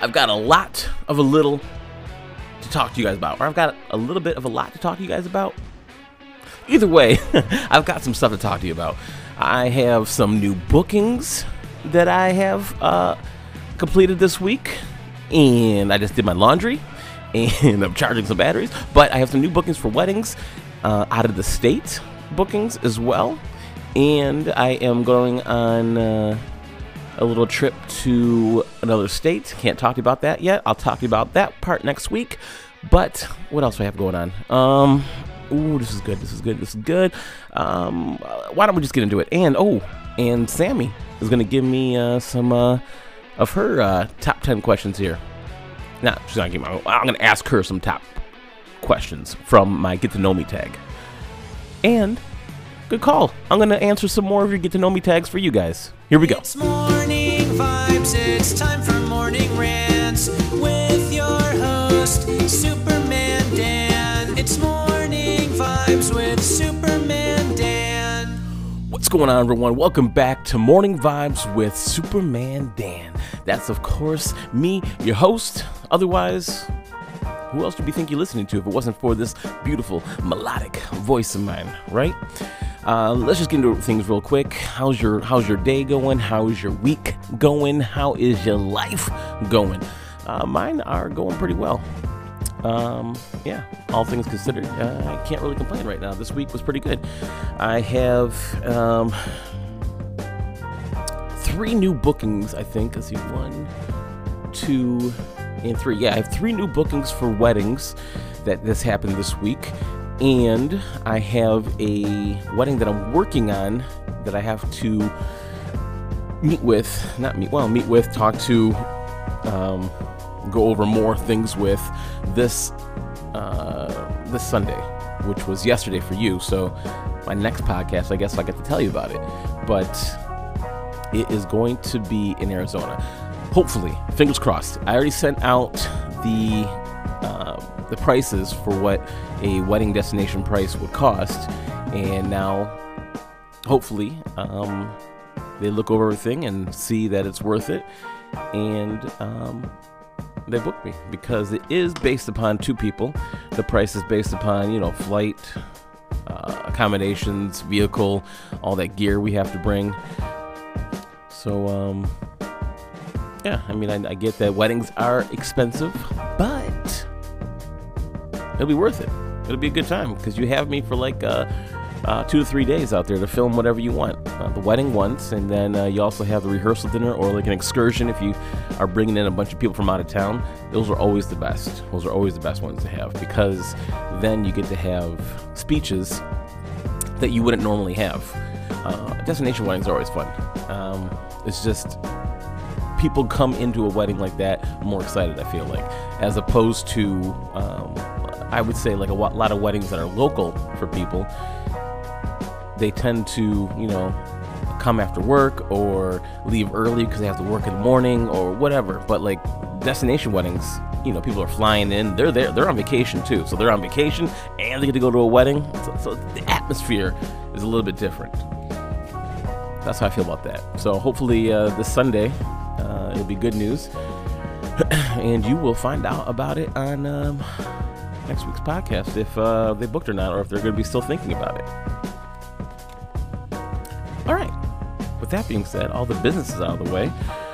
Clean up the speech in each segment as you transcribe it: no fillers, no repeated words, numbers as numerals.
I've got a lot of a little to talk to you guys about, or I've got a little bit of a lot to talk to you guys about. Either way, I've got some stuff to talk to you about. I have some new bookings that I have completed this week, and I just did my laundry, and I'm charging some batteries, but I have some new bookings for weddings, out of the state bookings as well, and I am going on a little trip to another state. Can't talk to you about that yet. I'll talk to you about that part next week, but what else do I have going on? Ooh, this is good. Why don't we just get into it? And Sammy is going to give me some of her top 10 questions here. Nah, she's not giving me. I'm going to ask her some top questions from my Get to Know Me tag. And good call. I'm going to answer some more of your Get to Know Me tags for you guys. Here we go. It's morning vibes. It's time for morning rants with your host, Superman Dan. It's morning vibes with Superman Dan. What's going on, everyone? Welcome back to Morning Vibes with Superman Dan. That's, of course, me, your host. Otherwise, who else would you think you're listening to if it wasn't for this beautiful melodic voice of mine, right? Let's just get into things real quick. How's your day going? How's your week going? How is your life going? Mine are going pretty well. Yeah, all things considered, I can't really complain right now. This week was pretty good. I have 3 new bookings, I think. Let's see, 1, 2, and 3. Yeah, I have 3 new bookings for weddings that this happened this week. And I have a wedding that I'm working on that I have to meet with, talk to, go over more things with this Sunday, which was yesterday for you. So my next podcast, I guess I get to tell you about it. But it is going to be in Arizona. Hopefully, fingers crossed. I already sent out the prices for what a wedding destination price would cost, and now hopefully they look over everything and see that it's worth it, and they booked me because it is based upon 2 people. The price is based upon, flight, accommodations, vehicle, all that gear we have to bring. So yeah, I mean, I get that weddings are expensive, but it'll be worth it. It'll be a good time because you have me for like 2 to 3 days out there to film whatever you want. The wedding once, and then you also have the rehearsal dinner or like an excursion if you are bringing in a bunch of people from out of town. Those are always the best. Those are always the best ones to have because then you get to have speeches that you wouldn't normally have. Destination weddings are always fun. It's just people come into a wedding like that more excited, I feel like, as opposed to I would say like a lot of weddings that are local for people. They tend to, come after work or leave early because they have to work in the morning or whatever. But like destination weddings, people are flying in. They're there. They're on vacation too. So they're on vacation and they get to go to a wedding. So the atmosphere is a little bit different. That's how I feel about that. So hopefully this Sunday it'll be good news, and you will find out about it on next week's podcast if they booked or not, or if they're going to be still thinking about it. All right. With that being said, all the business is out of the way.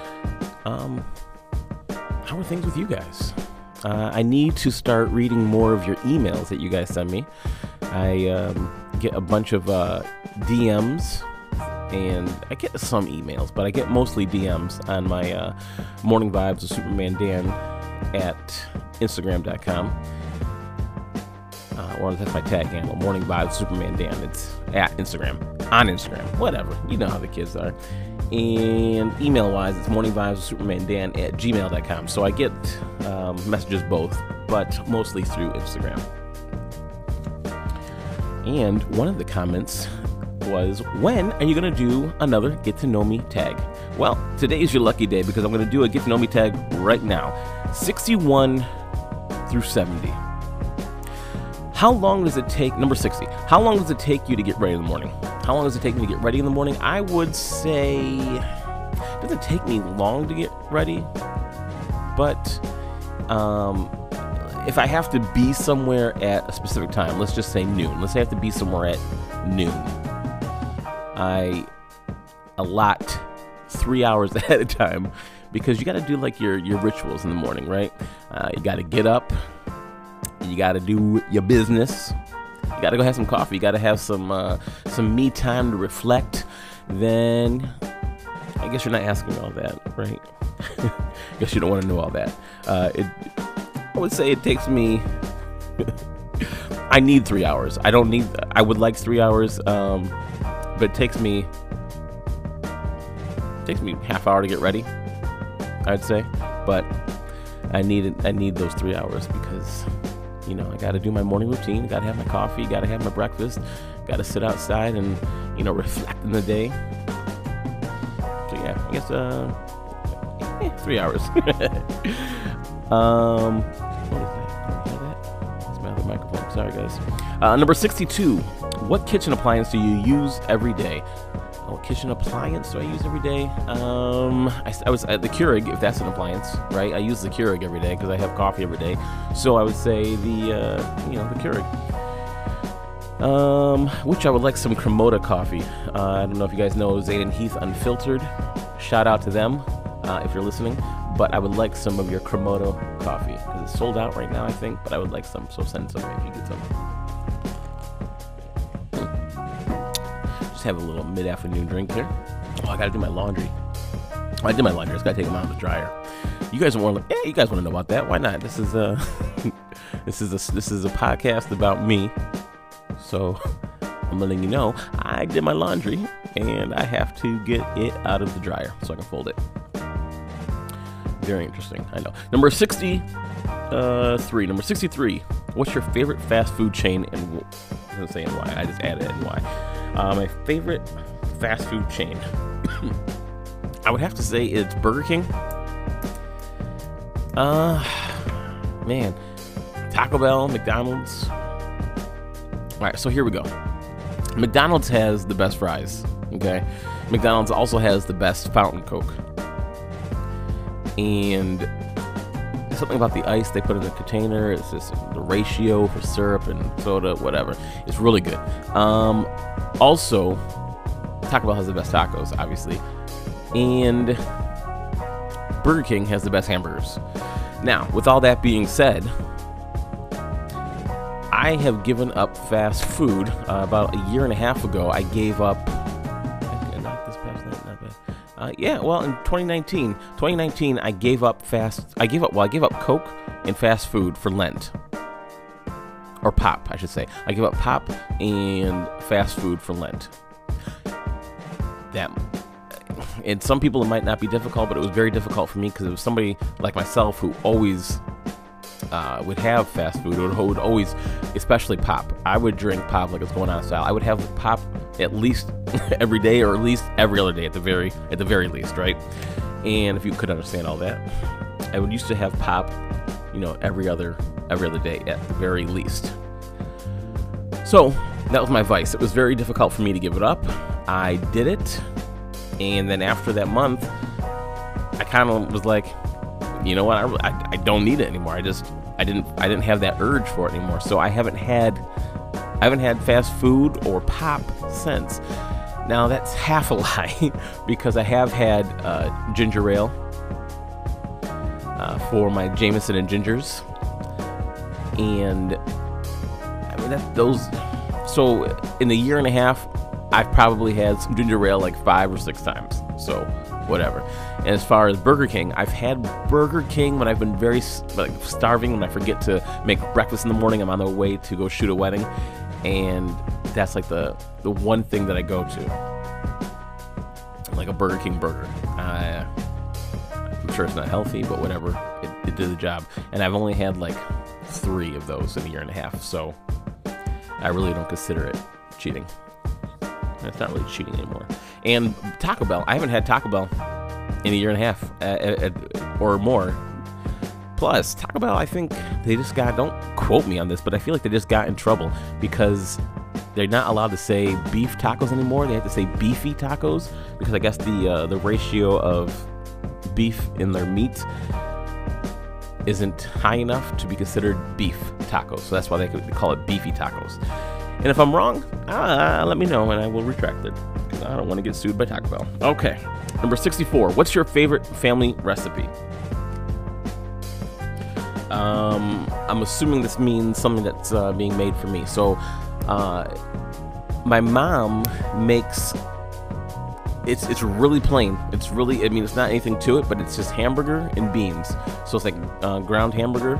How are things with you guys? I need to start reading more of your emails that you guys send me. I get a bunch of DMs, and I get some emails, but I get mostly DMs on my Morning Vibes with Superman Dan at Instagram.com. Or that's my tag handle, Morning Vibes Superman Dan. It's at Instagram, on Instagram, whatever. You know how the kids are. And email-wise, it's morningvibeswithsupermandan@gmail.com. So I get messages both, but mostly through Instagram. And one of the comments was, when are you going to do another Get to Know Me tag? Well, today is your lucky day because I'm going to do a Get to Know Me tag right now. 61 through 70. How long does it take, number 60, how long does it take you to get ready in the morning? How long does it take me to get ready in the morning? I would say, it doesn't take me long to get ready. but if I have to be somewhere at a specific time, let's just say noon. Let's say I have to be somewhere at noon. I allot 3 hours ahead of time because you got to do like your rituals in the morning, right? You got to get up. You got to do your business. You got to go have some coffee. You got to have some me time to reflect. Then I guess you're not asking all that, right? I guess you don't want to know all that. I would say it takes me. I need 3 hours. I would like 3 hours, but it takes me half hour to get ready, I'd say. But I need those 3 hours because, you know, I got to do my morning routine. Got to have my coffee. Got to have my breakfast. Got to sit outside and, you know, reflect in the day. So yeah, I guess 3 hours. What is that? That's my other microphone. Sorry, guys. Number 62. What kitchen appliance do you use every day? What kitchen appliance do I use every day? I was at the Keurig, if that's an appliance, right? I use the Keurig every day because I have coffee every day. So I would say the Keurig. Which I would like some Cremota coffee. I don't know if you guys know Zane and Heath Unfiltered. Shout out to them if you're listening. But I would like some of your Cremota coffee because it's sold out right now, I think. But I would like some, so send some if you get some. Just have a little mid-afternoon drink here. Oh, I gotta do my laundry. I did my laundry. I just gotta take them out of the dryer. You guys want to? You guys want to know about that? Why not? This is a this is a podcast about me. So I'm letting you know I did my laundry and I have to get it out of the dryer so I can fold it. Very interesting, I know. Number 63. Number 63. What's your favorite fast food chain and I didn't say and why. I just added and why. My favorite fast food chain. I would have to say it's Burger King. Man, Taco Bell, McDonald's. All right, so here we go. McDonald's has the best fries, okay? McDonald's also has the best fountain Coke. And something about the ice they put in the container, it's just the ratio for syrup and soda, whatever. It's really good. Also, Taco Bell has the best tacos, obviously. And Burger King has the best hamburgers. Now, with all that being said, I have given up fast food. About a year and a half ago, I gave up. Not this past night, not bad. Yeah, well, in 2019, I gave up Coke and fast food for Lent. Or pop, I should say. I gave up pop and fast food for Lent. And some people it might not be difficult, but it was very difficult for me because it was somebody like myself who always would have fast food, would always, especially pop. I would drink pop like it's going out of style. I would have pop at least every day, or at least every other day at the very least, right? And if you could understand all that, I would used to have pop, you know, every other day at the very least. So that was my vice. It was very difficult for me to give it up. I did it, and then after that month, I kind of was like, you know what? I don't need it anymore. I didn't have that urge for it anymore. So I haven't had fast food or pop since. Now that's half a lie because I have had ginger ale for my Jameson and Gingers, and I mean those. So in a year and a half, I've probably had some ginger ale like 5 or 6 times. So whatever. And as far as Burger King, I've had Burger King when I've been very starving, when I forget to make breakfast in the morning. I'm on the way to go shoot a wedding, and that's like the one thing that I go to, like a Burger King burger. I'm sure it's not healthy, but whatever, it did the job. And I've only had like 3 of those in a year and a half, so I really don't consider it cheating. It's not really cheating anymore. And Taco Bell, I haven't had Taco Bell in a year and a half or more. Plus, Taco Bell, I think they just don't quote me on this, but I feel like they just got in trouble because they're not allowed to say beef tacos anymore. They have to say beefy tacos because I guess the ratio of beef in their meat isn't high enough to be considered beef tacos. So that's why they call it beefy tacos. And if I'm wrong, let me know and I will retract it, because I don't want to get sued by Taco Bell. Okay, number 64. What's your favorite family recipe? I'm assuming this means something that's being made for me. So my mom makes, it's really plain. It's really, I mean, it's not anything to it, but it's just hamburger and beans. So it's like ground hamburger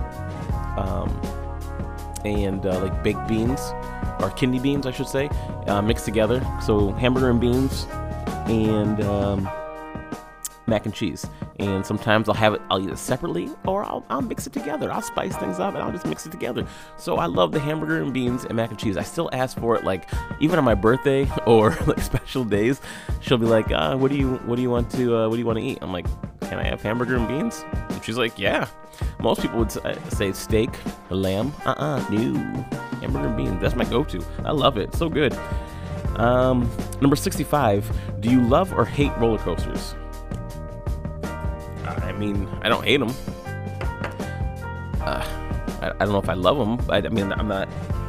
and like baked beans, or kidney beans, I should say, mixed together. So hamburger and beans and mac and cheese. And sometimes I'll eat it separately, or I'll mix it together. I'll spice things up and I'll just mix it together. So I love the hamburger and beans and mac and cheese. I still ask for it, like even on my birthday or like special days. She'll be like, what do you want to eat? I'm like, can I have hamburger and beans? And she's like, yeah. Most people would say steak or lamb. No. Hamburger and beans. That's my go-to. I love it. It's so good. Number 65. Do you love or hate roller coasters? I mean, I don't hate them. I don't know if I love them. I mean, I'm not.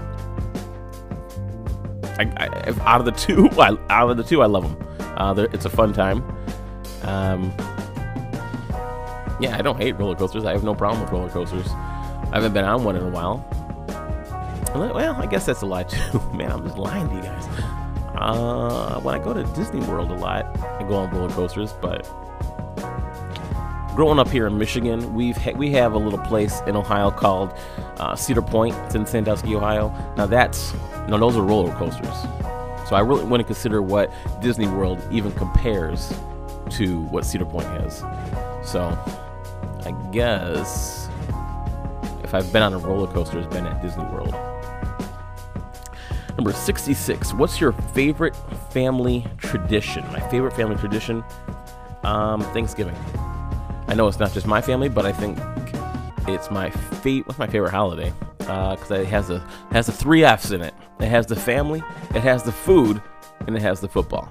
Out of the two, I love them. It's a fun time. Yeah, I don't hate roller coasters. I have no problem with roller coasters. I haven't been on one in a while. Well, I guess that's a lie too. Man, I'm just lying to you guys. When I go to Disney World a lot, I go on roller coasters, but growing up here in Michigan, we have a little place in Ohio called Cedar Point. It's in Sandusky, Ohio. Now those are roller coasters. So I really wouldn't consider what Disney World even compares to what Cedar Point has. So I guess if I've been on a roller coaster, it's been at Disney World. Number 66. What's your favorite family tradition? My favorite family tradition? Thanksgiving. I know it's not just my family, but I think it's what's my favorite holiday? Because it has the 3 F's in it. It has the family, it has the food, and it has the football.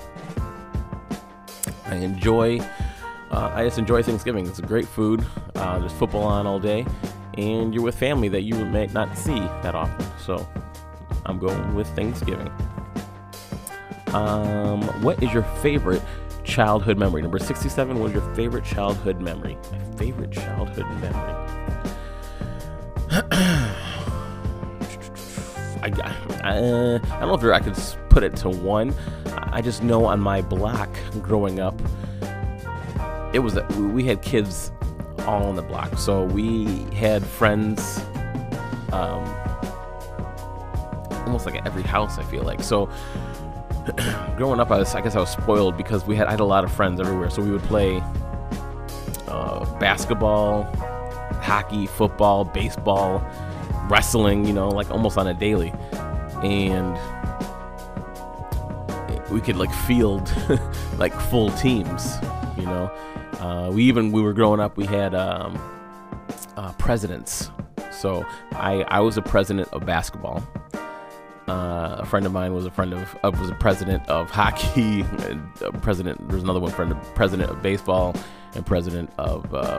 I just enjoy Thanksgiving. It's a great food. There's football on all day, and you're with family that you may not see that often. So I'm going with Thanksgiving. What is your favorite childhood memory? Number 67. What is your favorite childhood memory? My favorite childhood memory. I don't know if I could put it to one. I just know on my block growing up, we had kids all on the block. So we had friends almost like at every house, I feel like. So growing up, I guess I was spoiled because I had a lot of friends everywhere. So we would play basketball, hockey, football, baseball, wrestling, like almost on a daily. And we could like field like full teams, we were growing up, we had presidents. So I was a president of basketball. A friend of mine was a president of hockey. There's another one, president of baseball, and president of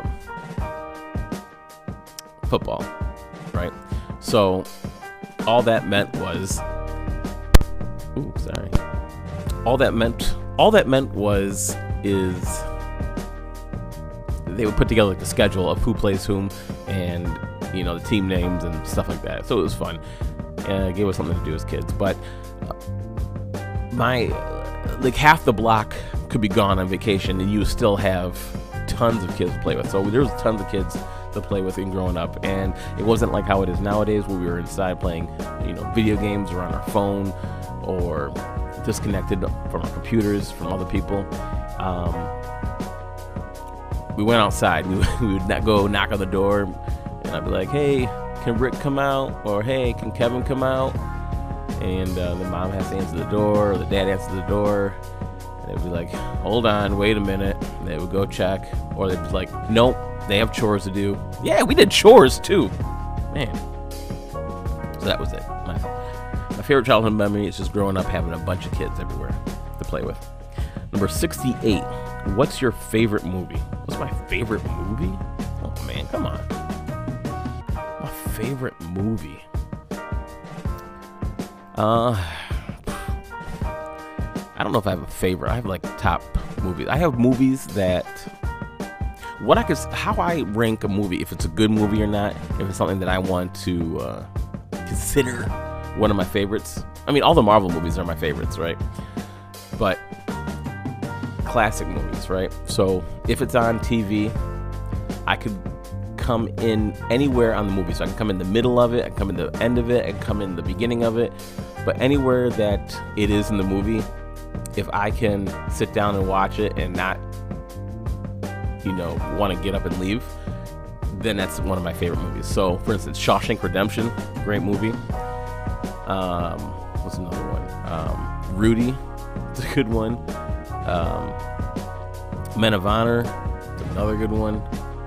football. Right. So all that meant was, they would put together like the schedule of who plays whom, and the team names and stuff like that. So it was fun. It gave us something to do as kids. But half the block could be gone on vacation, and you still have tons of kids to play with. So there was tons of kids to play with in growing up, and it wasn't like how it is nowadays, where we were inside playing, video games or on our phone, or disconnected from our computers, from other people. We went outside. We would not go knock on the door, and I'd be like, "Hey, can Rick come out?" Or, "Hey, can Kevin come out?" And the mom has to answer the door, or the dad answers the door. And they'd be like, "Hold on, wait a minute." And they would go check, or they'd be like, "Nope, they have chores to do." Yeah, we did chores too, man. So that was it. My favorite childhood memory is just growing up having a bunch of kids everywhere to play with. Number 68. What's your favorite movie? What's my favorite movie? Oh man, come on. My favorite movie. I don't know if I have a favorite. I have like top movies. I have movies that how I rank a movie, if it's a good movie or not, if it's something that I want to consider one of my favorites. I mean, all the Marvel movies are my favorites, right? But classic movies, right? So if it's on TV, I could come in anywhere on the movie. So I can come in the middle of it, I can come in the end of it, I can come in the beginning of it. But anywhere that it is in the movie, if I can sit down and watch it and not, want to get up and leave, then that's one of my favorite movies. So, for instance, Shawshank Redemption, great movie. What's another one? Rudy, it's a good one. Men of Honor, it's another good one.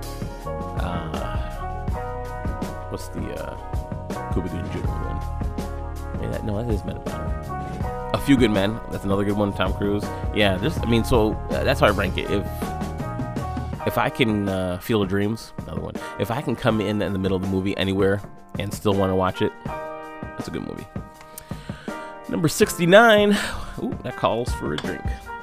What's the Cuba Gooding Jr. one? That is Men of Honor. A Few Good Men, that's another good one. Tom Cruise. Yeah, that's how I rank it. If I can Field of Dreams, another one. If I can come in the middle of the movie anywhere and still want to watch it, that's a good movie. Number 69. Ooh, that calls for a drink.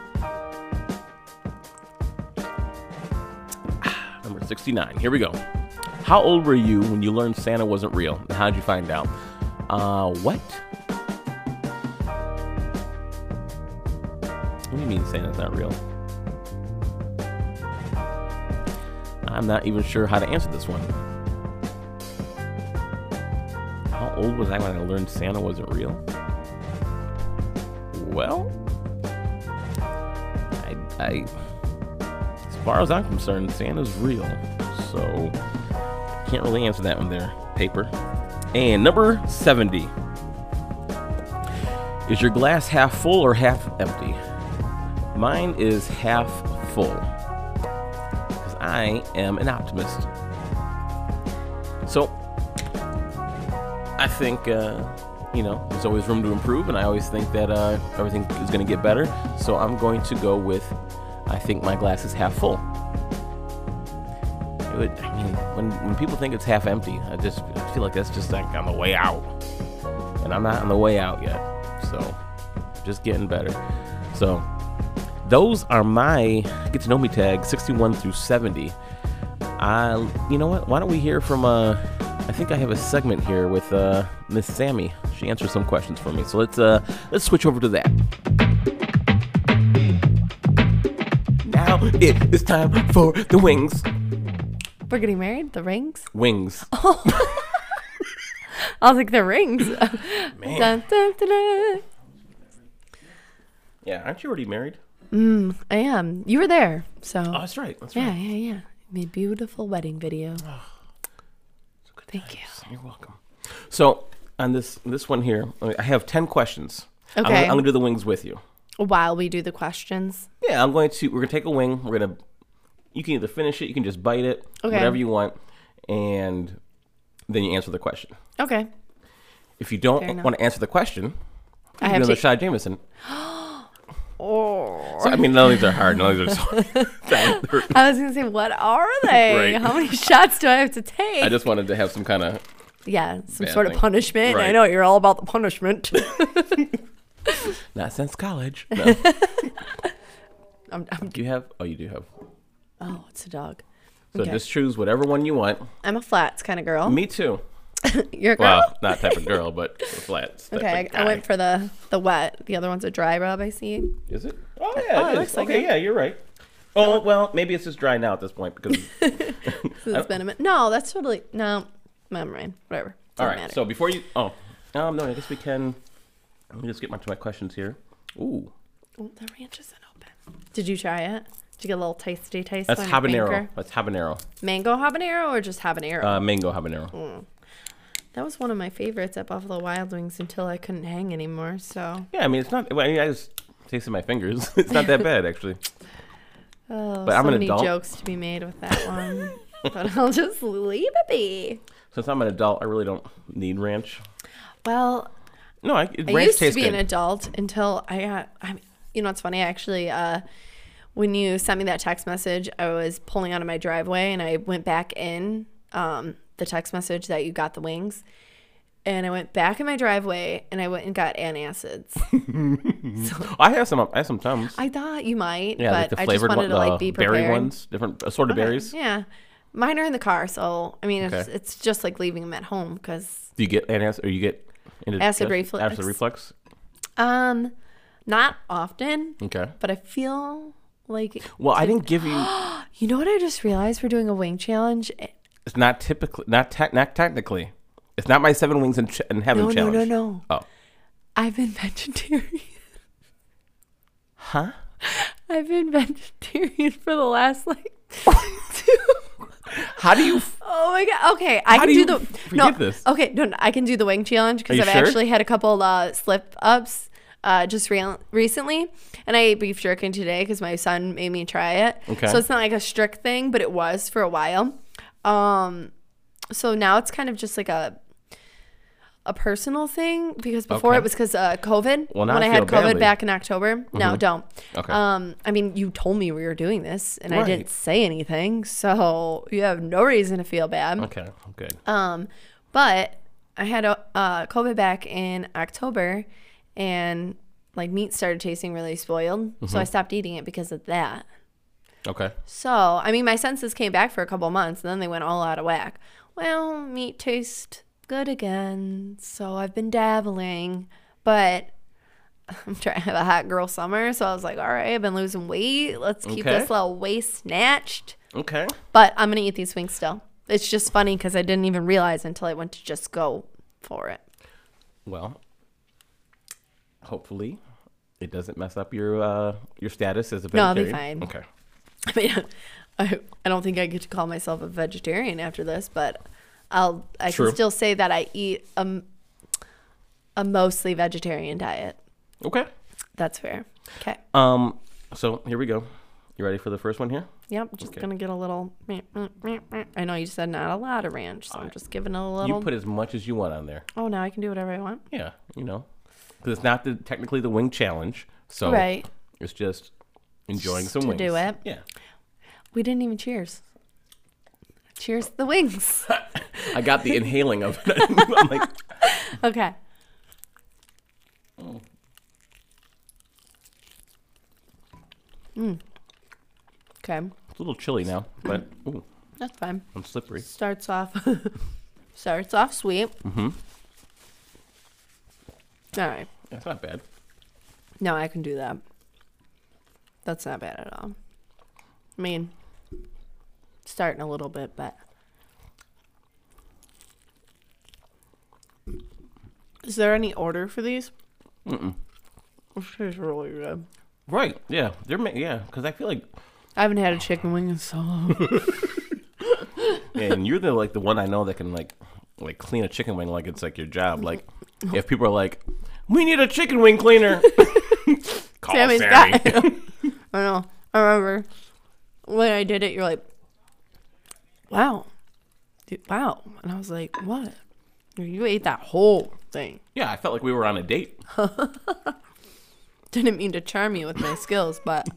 Number 69. Here we go. How old were you when you learned Santa wasn't real? And how did you find out? What? What do you mean Santa's not real? I'm not even sure how to answer this one. How old was I when I learned Santa wasn't real? Well, I as far as I'm concerned, Santa's real. So, can't really answer that one there, paper. And number 70. Is your glass half full or half empty? Mine is half full. Because I am an optimist. So, I think, there's always room to improve, and I always think that everything is going to get better. So I'm going to go with, I think my glass is half full. When people think it's half empty, I feel like that's just like on the way out. And I'm not on the way out yet. So, just getting better. So, those are my Get to Know Me tags, 61 through 70. You know what? Why don't we hear from, I think I have a segment here with Miss Sammy. She answers some questions for me. So, let's switch over to that. Now it is time for the wings. We're getting married? The rings? Wings. Oh. I was like, the rings. Man. Dun, dun, dun, dun. Yeah, aren't you already married? I am. You were there, so. Oh, that's right. That's yeah, right. yeah. Made beautiful wedding video. Thank you. You're welcome. So, on this one here, I have 10 questions. Okay. I'm going to do the wings with you. While we do the questions. Yeah, we're going to take a wing. You can either finish it, you can just bite it, whatever you want, and then you answer the question. Okay. If you don't want to answer the question, I have another shot of Jameson. Oh. So, none of these are hard. None of these are so I was going to say, what are they? Right. How many shots do I have to take? I just wanted to have some kind of... Yeah, some bad sort thing. of punishment. Right. I know you're all about the punishment. Not since college. No. Do you have... Oh, you do have... Oh, it's a dog. So Okay. just choose whatever one you want. I'm a flats kind of girl. Me too. You're a girl? Well, not type of girl, but flats. type Okay, of I guy. went for the wet. The other one's a dry rub, I see. Is it? Oh, yeah, it it is. looks like Okay, it. yeah, you're right. Oh, well, maybe it's just dry now at this point because... So it's been a minute. No, that's totally... No, never mind. Whatever. All Doesn't right, matter. so before you... Oh, no, I guess we can... Let me just get to my questions here. Ooh. Oh, the ranch isn't open. Did you try it? Did you get a little tasty taste? That's on your habanero. finger? That's habanero. Mango habanero or just habanero? Mango habanero. That was one of my favorites at Buffalo Wild Wings until I couldn't hang anymore. So. Yeah, it's not... I just tasted my fingers. It's not that bad, actually. Oh, But I'm so an many adult. jokes to be made with that one. But I'll just leave it be. Since I'm an adult, I really don't need ranch. Well, No, I ranch used to tastes be good. an adult until I got. You know what's funny? I actually when you sent me that text message, I was pulling out of my driveway and I went back in the text message that you got the wings. And I went back in my driveway and I went and got antacids. I have some Tums. I thought you might, Yeah, like but the I just flavored wanted to like be prepared. berry ones, different assorted berries. Yeah. Mine are in the car, so I mean Okay. it's just like leaving them at home because Do you get antacid or you get Acid reflux. Acid reflux? not often, Okay. but I feel like Well, I didn't give you. you know what I just realized we're doing a wing challenge. It's not typically, not technically. It's not my 7 wings in heaven No, challenge. no. Oh. I've been vegetarian. Huh? I've been vegetarian for the last like 2. How do you? Oh my god. Okay, I How can do do you the forget this? Okay, no, I can do the wing challenge because Are I've you sure? actually had a couple slip ups just recently, and I ate beef jerky today because my son made me try it. Okay. So it's not like a strict thing, but it was for a while. So now it's kind of just like a personal thing because before Okay. it was because COVID. Well, now when I I had feel COVID badly. back in October. No, don't. Okay. I mean, you told me we were doing this, and I Right. didn't say anything, so you have no reason to feel bad. Okay. Good. But I had COVID back in October, and like meat started tasting really spoiled, so I stopped eating it because of that. Okay. So, I mean, my senses came back for a couple months, and then they went all out of whack. Well, meat tastes good again, so I've been dabbling, but I'm trying to have a hot girl summer, so I was like, all right, I've been losing weight. Let's keep Okay. this little waist snatched. Okay. But I'm going to eat these wings still. It's just funny because I didn't even realize until I went to just go for it. Well, hopefully, it doesn't mess up your status as a No, I'll vegetarian. be fine. Okay. I mean, I don't think I get to call myself a vegetarian after this, but I True. can still say that I eat a mostly vegetarian diet. Okay. That's fair. Okay. So here we go. You ready for the first one here? Yep. Just Okay. gonna get a little. I know you said not a lot of ranch, so I'm just giving it a little. You put as much as you want on there. Oh, now I can do whatever I want. Yeah, because it's not technically the wing challenge, so Right. it's just enjoying some to wings. do it. Yeah. We didn't even cheers. Cheers to the wings. I got the inhaling of it. I'm like, Okay. Okay. it's a little chilly now, but ooh, That's fine. I'm slippery. Starts off sweet. Mm-hmm. All right. That's not bad. No, I can do that. That's not bad at all. I mean, starting a little bit, but is there any order for these? This tastes really good. Right? Yeah, yeah, because I feel like, I haven't had a chicken wing in so long. yeah, and you're the one I know that can like clean a chicken wing like it's like your job. Like, if people are like, we need a chicken wing cleaner, call Sammy's Sammy. got it. I know. I remember when I did it, you're like, wow. Dude, wow. And I was like, what? You ate that whole thing. Yeah, I felt like we were on a date. Didn't mean to charm you with my skills, but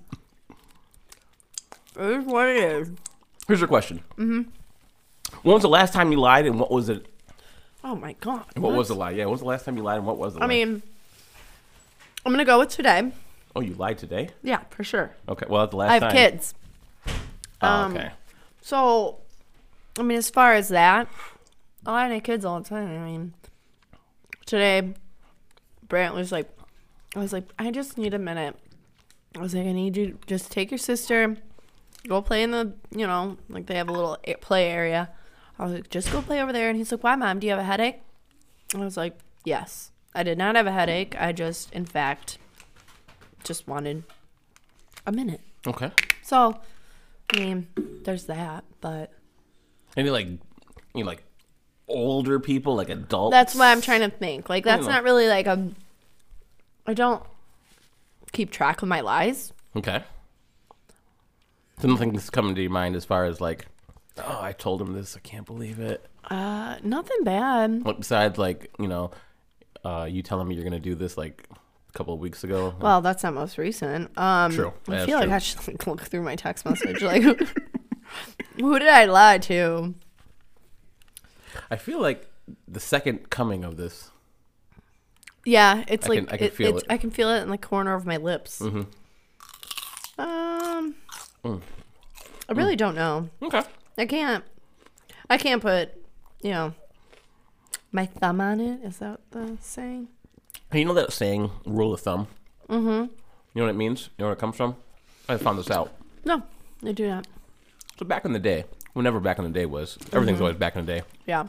it is what it is. Here's your question. Mm-hmm. When was the last time you lied, and what was it? Oh my god. What was the lie? Yeah, when was the last time you lied, and what was the lie? I mean, I'm gonna go with today. Oh, you lied today? Yeah, for sure. Okay, well, that's the last I have time. kids. Oh, okay. So, I mean, as far as that, I have kids all the time. I mean, today, Brant was like, I just need a minute. I was like, I need you to just take your sister, go play in the, like they have a little play area. I was like, just go play over there. And he's like, why, Mom? Do you have a headache? And I was like, yes. I did not have a headache. I just, in fact, just wanted a minute. Okay. So, I mean, there's that, but Maybe like older people, like adults. that's what I'm trying to think. Like, that's know. not really like I don't keep track of my lies. Okay. So nothing's coming to your mind as far as like, oh, I told him this. I can't believe it. Nothing bad. Like, besides you telling me you're gonna do this like a couple of weeks ago. Well, that's not most recent. True. I That's feel like true. I should like look through my text message. Like, who did I lie to? I feel like the second coming of this. Yeah, it's I like can feel it. I can feel it in the corner of my lips. Mm-hmm. I really don't know. Okay. I can't put, my thumb on it. Is that the saying? Hey, you know that saying, rule of thumb? Mm-hmm. You know what it means? You know where it comes from? I found this out. No, I do not. So back in the day, whenever back in the day was, everything's always back in the day, Yeah.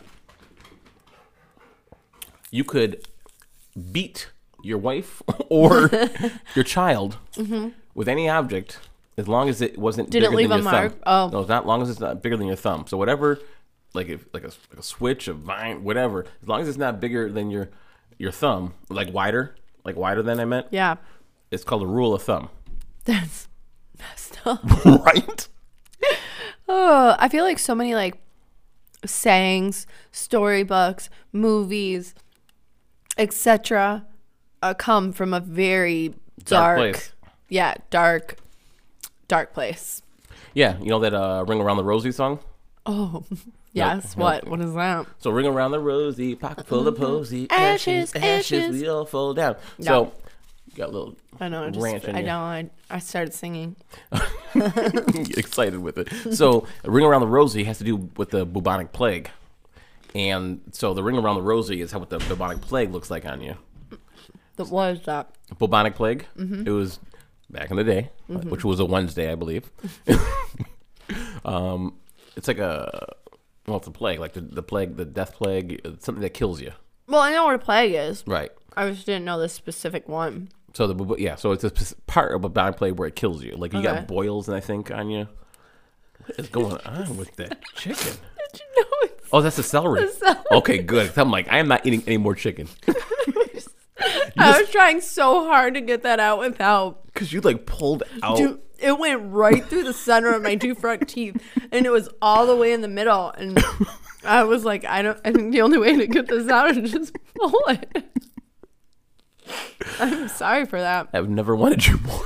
you could beat your wife or your child with any object as long as it wasn't Didn't bigger leave than a your mark? thumb. Oh. No, it's not long as it's not bigger than your thumb. So whatever, like a switch, a vine, whatever, as long as it's not bigger than your thumb, like wider than I meant, Yeah. it's called a rule of thumb. That's messed up. Right? Oh, I feel like so many like sayings, storybooks, movies, etc. Come from a very dark place. Yeah, dark place. Yeah, you know that Ring Around the Rosie song? Oh, yes. Nope. What is that? So ring around the rosy, pocket full of posy, Ashes, ashes, ashes. we all fall down. Yeah. So you got a little I know. ranch in I you. know. I started singing. Get excited with it. So ring around the rosy has to do with the bubonic plague, and so the ring around the rosy is how what the bubonic plague looks like on you. What is that? Bubonic plague. It was back in the day, which was a Wednesday, I believe. It's like it's a plague, like the plague, the death plague, it's something that kills you. Well, I know what a plague is. Right. I just didn't know the specific one. So so it's a part of a bubonic plague where it kills you. Like you Okay. got boils, and I think on you. What is going on with that chicken? Did you know it's Oh, that's the celery. celery. Okay, good. I'm like, I am not eating any more chicken I was trying so hard to get that out without. because you like pulled out. Dude, it went right through the center of my two front teeth, and it was all the way in the middle. And I was like, I think the only way to get this out is just pull it. I'm sorry for that. I've never wanted you more.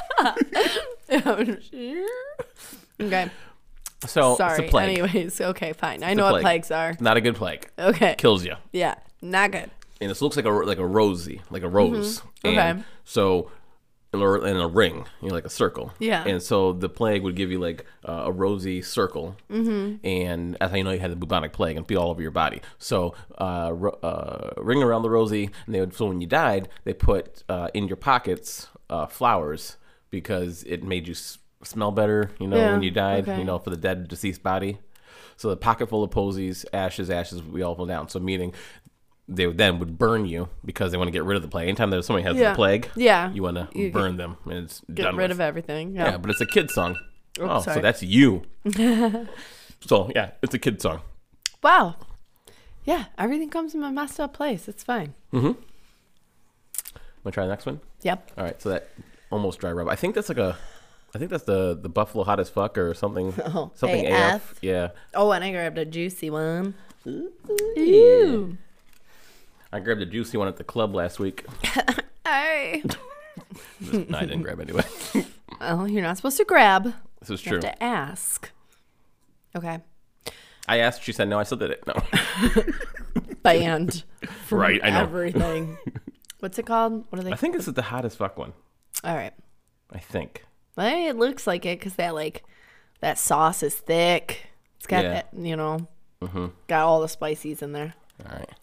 Okay, So sorry. it's a plague. Anyways, okay, fine. I It's know a what plague. plagues are. Not a good plague. Okay. Kills you, Yeah, not good. and it looks like a rosy, like a rose. Okay. And so. In a ring, like a circle. Yeah. And so the plague would give you like a rosy circle, and that's how you know you had the bubonic plague and be all over your body. So ring around the rosy, and so when you died, they put in your pockets flowers because it made you smell better. Yeah, when you died, okay. for the dead deceased body. So the pocket full of posies, ashes, we all fall down. So meaning. They would burn you because they want to get rid of the plague. Anytime that somebody has Yeah. the plague, Yeah. you want to burn them, and it's Get done rid with. of everything. Yeah, but it's a kid song. Oh, So sorry. that's you. So yeah, it's a kid song. Wow. Yeah, everything comes from a messed up place. It's fine. Want to try the next one? Yep. All right. So that almost dry rub. I think that's the Buffalo Hot as Fuck or something. Oh, something AF. AF. Yeah. Oh, and I grabbed a juicy one. Ooh. I grabbed a juicy one at the club last week. Hey. No, I didn't grab anyway. Well, you're not supposed to grab. This is You true. have to ask. Okay. I asked. She said no. I still did it. No. Banned from Right, I know. everything. What's it called? What are they? I think this is the Hot as Fuck one. All right. I think. Well, it looks like it because that sauce is thick. It's got Yeah. that, got all the spices in there. All right.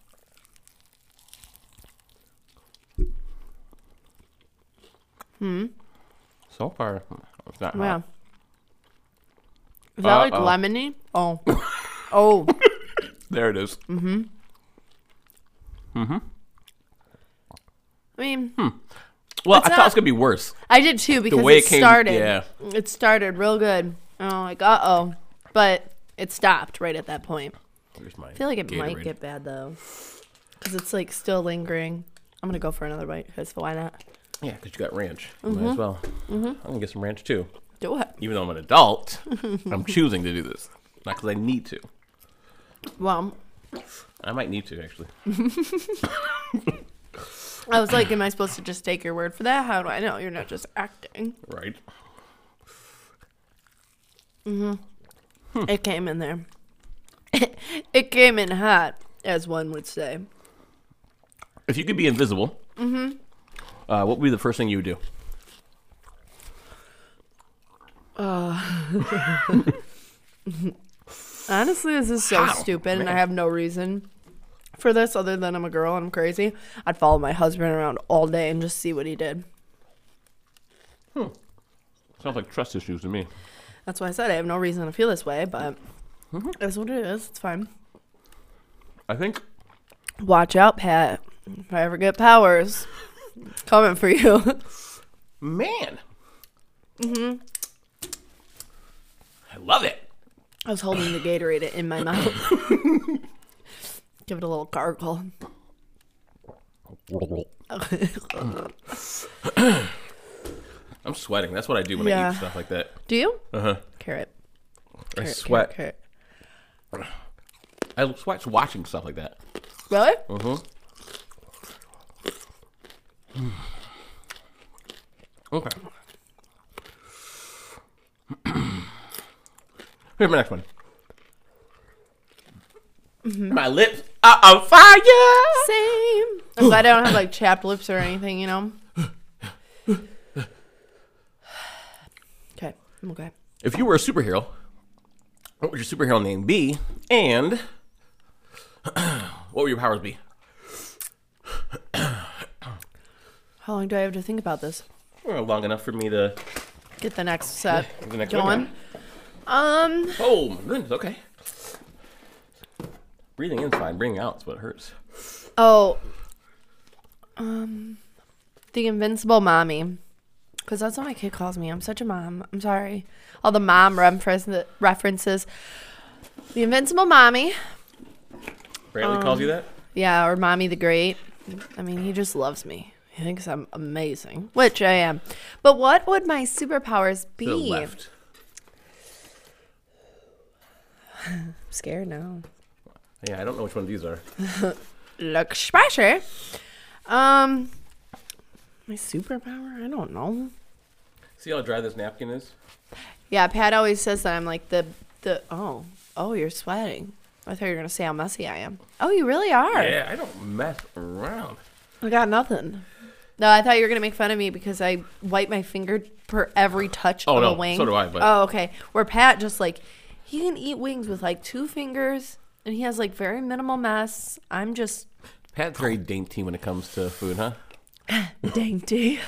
So far, it's not Yeah. hot. Is that like Uh-oh. lemony? Oh. Oh. There it is. I mean, Well, It's I thought it not- was gonna be worse. I did too because way it it came- started. yeah. It started real good. And I'm like, uh-oh. But it stopped right at that point. Here's my I feel like it might Gatorade. get bad though. Because it's like still lingering. I'm going to go for another bite because why not? Yeah, because you got ranch. Might as well. I'm gonna get some ranch too. Do it. Even though I'm an adult, I'm choosing to do this. Not because I need to. Well, I might need to actually. I was like, am I supposed to just take your word for that? How do I know you're not just acting? Right. It came in there. It came in hot, as one would say. If you could be invisible, what would be the first thing you would do? Honestly, this is so stupid, and I have no reason for this other than I'm a girl and I'm crazy. I'd follow my husband around all day and just see what he did. Sounds like trust issues to me. That's why I said I have no reason to feel this way, but that's what it is. It's fine. I think Watch out, Pat. If I ever get powers, coming for you. Man. I love it. I was holding the Gatorade in my mouth. Give it a little gargle. I'm sweating. That's what I do when I eat stuff like that. Do you? Uh-huh. Carrot. I sweat. Carrot. I sweat watching stuff like that. Really? Okay. Here's my next one. My lips are on fire. Same. I'm glad I don't have like chapped lips or anything, you know? Okay. I'm okay. If you were a superhero, what would your superhero name be? And what would your powers be? How long do I have to think about this? Well, long enough for me to Get the next set the next going. one. Oh my goodness. Okay. Breathing in's fine. Breathing out's what hurts. Oh. The Invincible Mommy. Because that's what my kid calls me. I'm such a mom. I'm sorry. All the mom references. The Invincible Mommy. Brantley calls you that? Yeah, or Mommy the Great. I mean, he just loves me. He thinks I'm amazing, which I am. But what would my superpowers be? To the left. I'm scared now. Yeah, I don't know which one these are. Look, special. My superpower? I don't know. See how dry this napkin is? Yeah, Pat always says that I'm like the oh, you're sweating. I thought you were going to say how messy I am. Oh, you really are. Yeah, I don't mess around. I got nothing. No, I thought you were going to make fun of me because I wipe my finger per every touch of a wing. So do I. But Oh, okay. Where Pat just like, he can eat wings with like 2 fingers and he has like very minimal mess. I'm just Pat's very dainty when it comes to food, huh? dainty.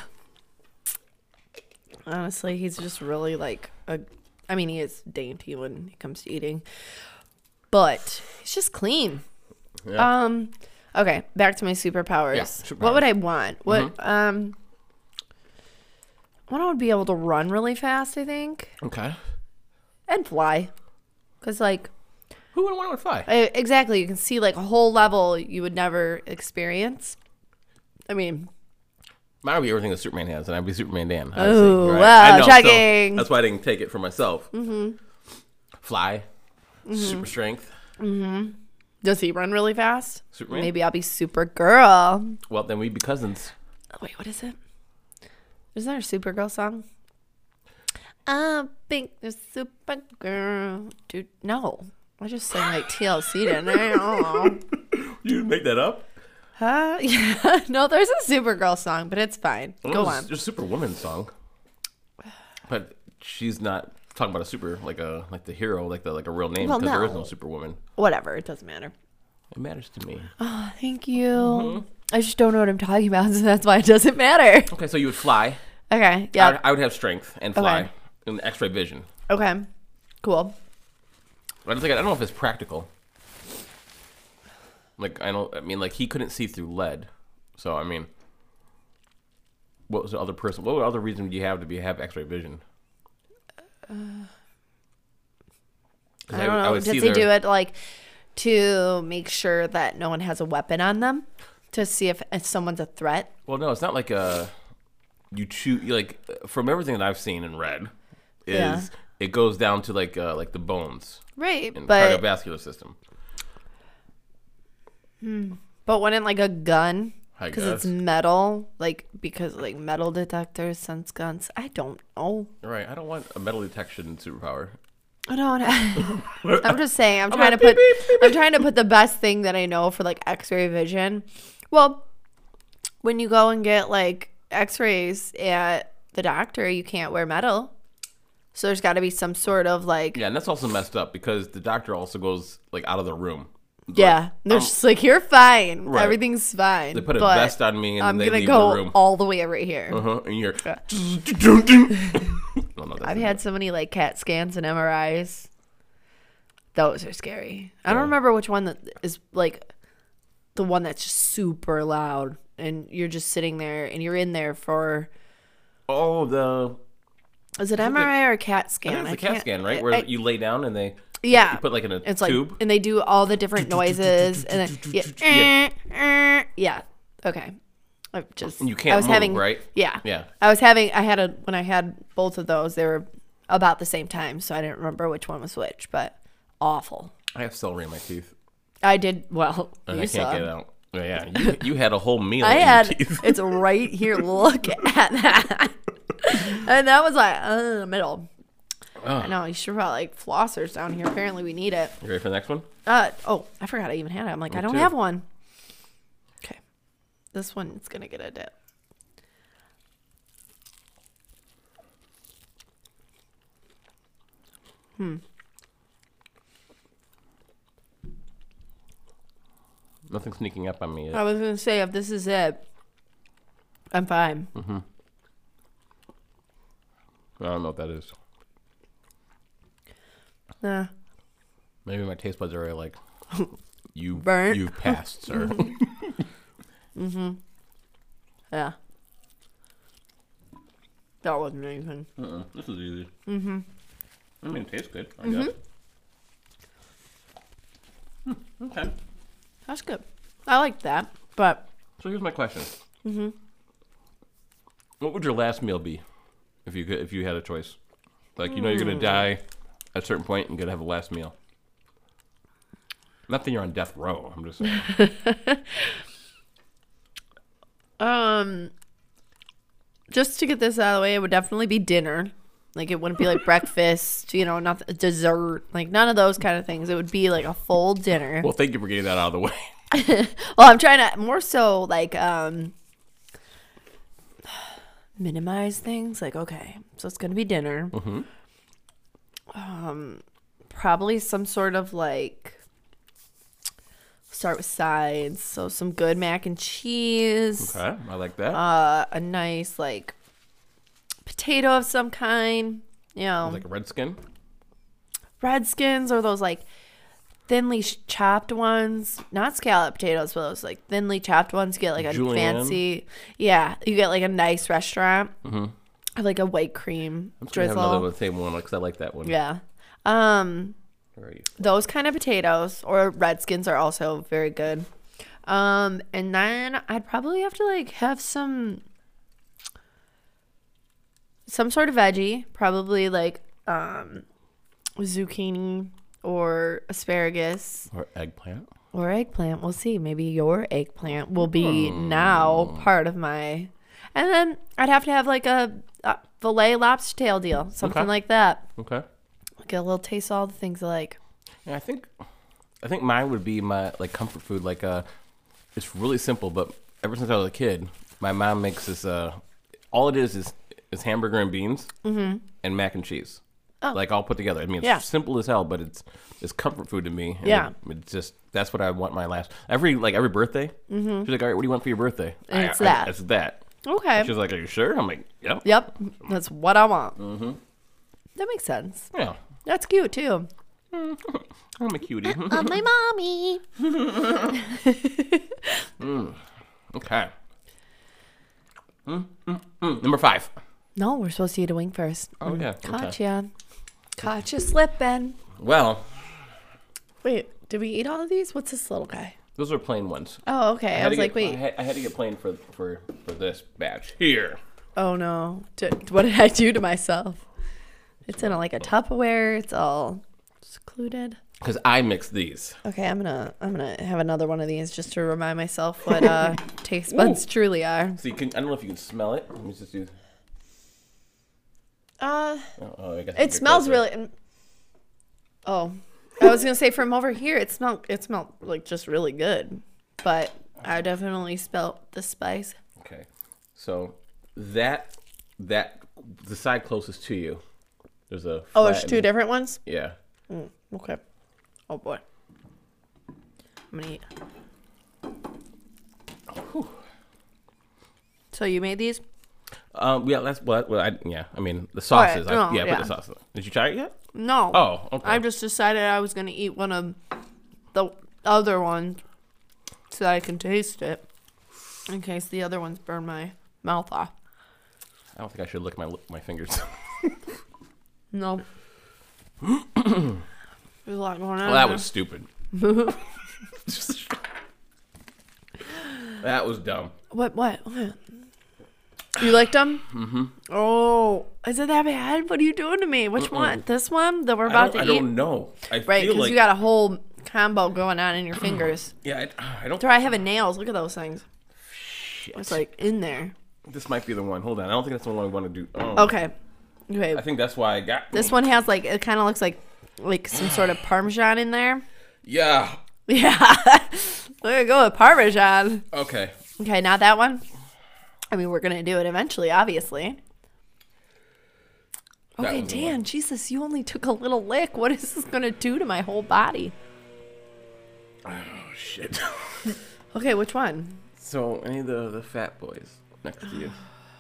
Honestly, he's just really like he is dainty when it comes to eating. But he's just clean. Yeah. Okay, back to my superpowers. Yeah, superpowers. What would I want? What I would be able to run really fast, I think. Okay. And fly. Cuz like Who would want to fly? exactly, you can see like a whole level you would never experience. I mean, Mine would be everything that Superman has, and I'd be Superman Dan. oh, Right? wow, I know, shocking. So that's why I didn't take it for myself. Fly. Super strength. Does he run really fast? Superman? Maybe I'll be Supergirl. Well, then we'd be cousins. Oh, wait, what is it? Isn't there a Supergirl song? I think the Supergirl. Dude, no. I just sang like TLC, didn't I? You didn't make that up? Huh? Yeah. No, there's a Supergirl song, but it's fine. Go on. There's a Superwoman song. But she's not talking about a super, like the hero, like a real name, Well, because there is no. no Superwoman. Whatever. It doesn't matter. It matters to me. Oh, thank you. I just don't know what I'm talking about, so that's why it doesn't matter. Okay, so you would fly. Okay. Yeah. I would have strength and fly Okay. and X-ray vision. Okay. Cool. I don't know if it's practical. Like he couldn't see through lead. So I mean, what was the other person? What other reason do you have to have X-ray vision? I don't know. Does he do it like to make sure that no one has a weapon on them? To see if someone's a threat? Well, no, it's not like you choose, like, from everything that I've seen and read, it goes down to like the bones. Right, And but cardiovascular system. But wouldn't like a gun I Because guess. it's metal, because metal detectors sense guns. I don't know. Right. I don't want a metal detection superpower. I don't. I'm just saying. I'm trying to put the best thing that I know for X-ray vision. Well, when you go and get X-rays at the doctor, you can't wear metal. So there's got to be some sort of Yeah, and that's also messed up because the doctor also goes out of the room. Yeah, they're just you're fine. Right. Everything's fine. They put a but vest on me and I'm they gonna leave go the room. all the way right here. And you're. I've had so many CAT scans and MRIs. Those are scary. I don't remember which one that is the one that's just super loud and you're just sitting there and you're in there for. Oh, Is it MRI or a CAT scan? it's the CAT scan, right? Where you lay down and they. Yeah. You put in a It's tube. and they do all the different noises and then yeah. Okay. You can't move, right? Yeah. Yeah. When I had both of those, they were about the same time, so I didn't remember which one was which, but awful. I have celery in my teeth. I did well. And You I can't saw. get it out. Yeah, you had a whole meal I in had your teeth. it's right here. Look at that. And that was in the middle. I know you should probably flossers down here. Apparently we need it. You ready for the next one? Oh, I forgot I even had it. I'm like, I don't too. have one. Okay. This one's gonna get a dip. Nothing's sneaking up on me yet. I was gonna say if this is it, I'm fine. I don't know what that is. Nah. Maybe my taste buds are you Burnt. You've passed, sir. Yeah. That wasn't anything. This is easy. I mean, it tastes good, I guess. Okay. That's good. I like that, but So here's my question. What would your last meal be if you had a choice? You're gonna die at a certain point and you're gonna have a last meal. Not that you're on death row. I'm just saying. just to get this out of the way, it would definitely be dinner. It wouldn't be breakfast, not dessert, none of those kind of things. It would be a full dinner. Well, thank you for getting that out of the way. Well, I'm trying to more so minimize things. Okay, so it's gonna be dinner. Probably some sort of start with sides. So some good mac and cheese. Okay, I like that. A nice potato of some kind. Like a Redskin. Redskins or those thinly chopped ones, not scallop potatoes, but those thinly chopped ones. You get a Julienne. fancy, yeah. You get a nice restaurant, have a white cream I'm just gonna have drizzle. another one, the same one, because I like that one. Yeah, Where are you? those kind of potatoes or redskins are also very good. And then I'd probably have to have some sort of veggie, probably zucchini or asparagus. Or eggplant. Or eggplant. We'll see. Maybe your eggplant will be now part of my. And then I'd have to have a filet lobster tail deal. Something Okay. like that. Okay. Get a little taste of all the things I like. Yeah, I think mine would be my comfort food. It's really simple, but ever since I was a kid, my mom makes this. All it is hamburger and beans and mac and cheese. Oh. All put together. I mean, it's Yeah. simple as hell, but it's comfort food to me. And Yeah. it's just that's what I want my last every birthday. She's like, all right, what do you want for your birthday? And it's that. It's that. Okay. She's like, are you sure? I'm like, yep. Yep. That's what I want. That makes sense. Yeah. That's cute too. I'm a cutie. My mommy. Okay. Number 5. No, we're supposed to eat a wing first. Oh yeah. Caught Okay. ya. Caught you slipping. Well, Wait, did we eat all of these? What's this little guy? those are plain ones. Oh, okay. I had was to like, get- wait. I had to get plain for this batch here. Oh no. What did I do to myself? It's in a Tupperware. It's all secluded. Because I mix these. Okay, I'm gonna have another one of these just to remind myself what taste buds truly are. So you can. I don't know if you can smell it. Let me just do. I guess It smells really. Oh, I was gonna say from over here, it smelled like just really good, but I definitely smelled the spice. Okay, so the side closest to you, there's a. Oh, there's two different ones. Yeah. Okay. Oh boy. I'm gonna eat. Whew. So you made these? Yeah, that's what. Well, I mean, the sauces. Right. Put the sauce in. Did you try it yet? No. Oh, okay. I just decided I was gonna eat one of the other ones so that I can taste it, in case the other ones burn my mouth off. I don't think I should lick my fingers. No. There's a lot going on. Well, that was stupid. That was dumb. What? You liked them? Mm-hmm. Oh, is it that bad? What are you doing to me? Which one? This one that we're about to eat? I don't know. Right, feel because like, you got a whole combo going on in your fingers. Yeah, I don't. Try having nails. Look at those things. Shit. It's like in there. This might be the one. Hold on. I don't think that's the one I want to do. Oh. Okay. I think that's why I got This one has like, it kind of looks like some sort of Parmesan in there. Yeah. Yeah. We're going to go with Parmesan. Okay. Okay, not that one. I mean, we're going to do it eventually, obviously. That Okay, was the Dan, one. Jesus, you only took a little lick. What is this going to do to my whole body? Oh shit. Okay, which one? So any of the fat boys next to you.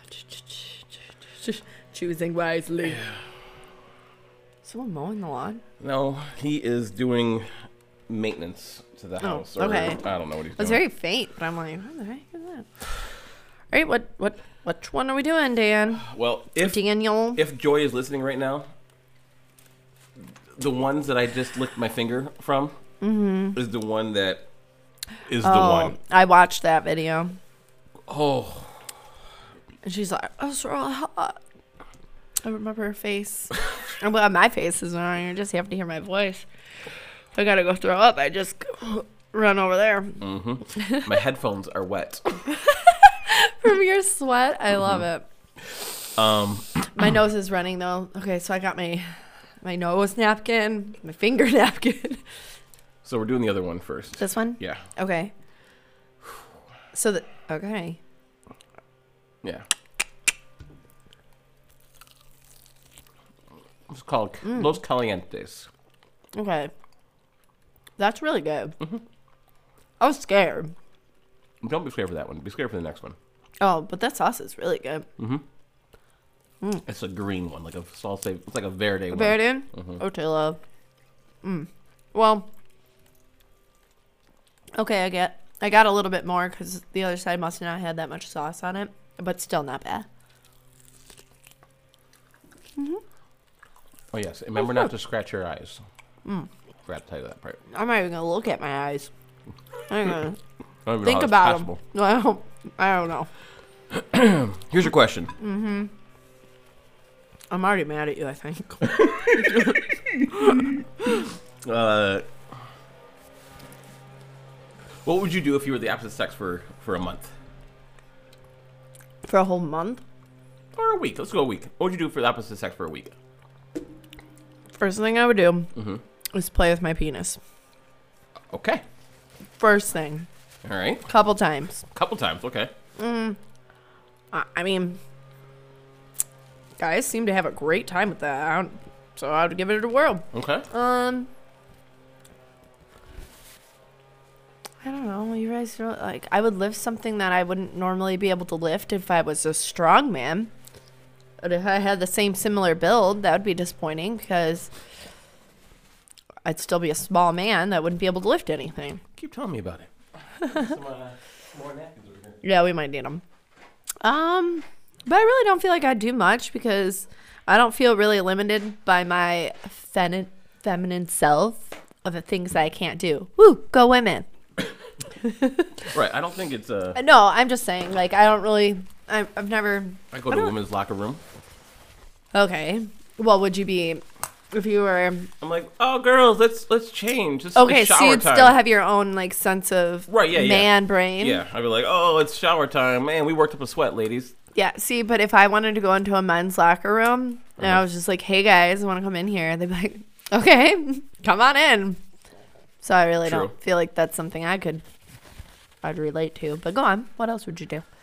Choosing wisely. Someone mowing the lawn? No, he is doing maintenance to the house. Or, okay. I don't know what he's It was doing. very faint, but I'm like, what the heck is that? All right, which one are we doing, Dan? Well, if Daniel? Joy is listening right now, the ones that I just licked my finger from is the one that is the one. I watched that video. Oh. And she's like, oh, it's really hot. I remember her face. Well, my face is on. You just have to hear my voice. If I gotta go throw up, I just run over there. Mm-hmm. My headphones are wet. From your sweat? I love it. My nose is running, though. Okay, so I got my nose napkin, my finger napkin. So we're doing the other one first. This one? Yeah. Okay. So, okay. Yeah. It's called Los Calientes. Okay. That's really good. I was scared. Don't be scared for that one. Be scared for the next one. Oh, but that sauce is really good. It's a green one, like a salsa. It's like a verde one. Verde? Otella. Well, okay, I got a little bit more because the other side must not have had that much sauce on it, but still not bad. Oh yes, remember not to scratch your eyes. Forgot to tell you that part. I'm not even gonna look at my eyes. I'm gonna I don't even think know how about it's them. possible. I don't know. Here's your question. I'm already mad at you, I think. What would you do if you were the opposite sex for a month For a whole month? or a week? Let's go a week. What would you do for the opposite sex for a week? First thing I would do is play with my penis. Okay. First thing. All right. Couple times. Couple times. Okay. I mean, guys seem to have a great time with that. So I would give it a whirl. Okay. I don't know. You guys feel like I would lift something that I wouldn't normally be able to lift if I was a strong man. But if I had the same similar build, that would be disappointing because I'd still be a small man that wouldn't be able to lift anything. Keep telling me about it. Some more napkins over here. Yeah, we might need them. But I really don't feel like I'd do much because I don't feel really limited by my feminine self of the things that I can't do. Woo, go women. Right. I don't think it's a. No, I'm just saying, like, I don't really, I've never. I go to a women's locker room. Okay. Well, would you be if you were I'm like, oh, girls, let's change. okay, it's so shower you'd time. still have your own like sense of man brain. Yeah, I'd be like, oh, it's shower time. Man, we worked up a sweat, ladies. Yeah, see, but if I wanted to go into a men's locker room and I was just like, hey guys, I want to come in here, they'd be like, okay, come on in. So I really don't feel like that's something I'd relate to. But go on. What else would you do?